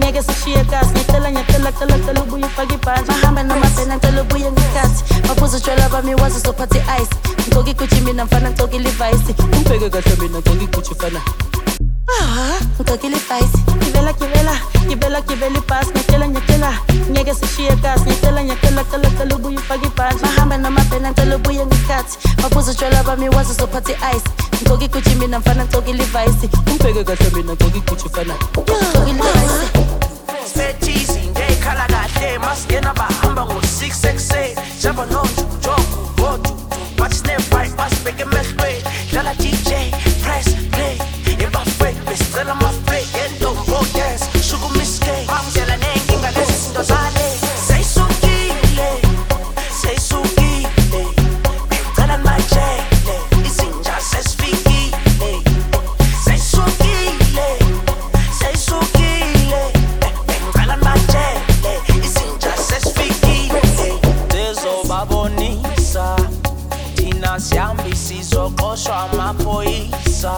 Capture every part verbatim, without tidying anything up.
ngeke sishiye kasi ngicela ngiyacela cela cela ubuye ufake ibhanti mahamba nomabhena ngicela ubuye ngesikhathi baphuza utshwala bami wazi uzophatha i-ice ngigqoka igucci mina mfana ngigqoka ilivayisi ungibheke kahle mina ngigqoka igucci fana ah ngigqoka ilivayisi gibela gibela gibela gibela ibhasi ngicela ngiyacela ngeke sishiye kasi ngicela ngiyacela cela cela ubuye ufake ibhanti mahamba nomabhena ngicela ubuye ngesikhathi baphuza utshwala bami wazi uzophatha i-ice ngigqoka igucci mina mfana ngigqoka ilivayisi ungibheke kahle mina ngigqoka igucci fana ngigqoka ilivayisi Fetizi ngekhala kahle maskena bahamba ngo-six ekuseni jamba nojujogu vodu bathisnefight basibheke emehlweni dlala D J press play ebafweni besicela amafrey entombo dance shukumiske bangizela nenkinga lezi zinto zale seyisukile seyisukile bengicela nimajele izinja sesifikile seyisukile seyisukile babonisa thina siyambi sizoqoshwa amaphoyisa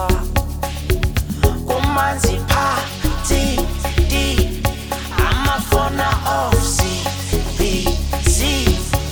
kumanzi phathi di amafona off C B C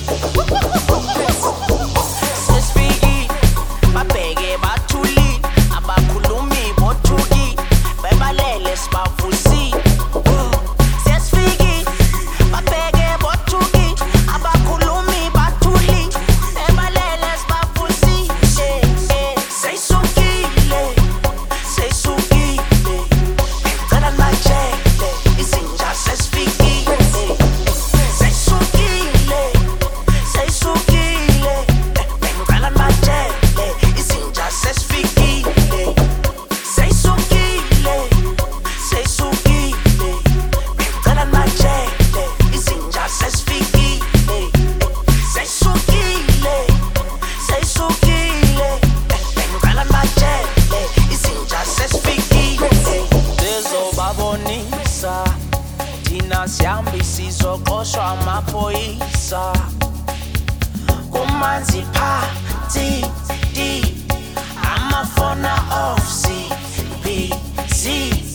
sesifiki babheke bathuli abakhulumi bothuki bebalele sibavusi sesifiki babheke bothuki abakhulumi bathuli bebalele sibavusi seyisukile seyisukile ngicela nimajele izinja sesifikile seyisukile seyisukile ngicela nimajele izinja sesifikile seyisukile seyisukile ngicela nimajele izinja sesifikile seyisukile seyisukile ngicela nimajele izinja sesifikile sizobabonisa thina siyambi sizoqoshwa amaphoyisa kumanzi phathi di amafona off C B C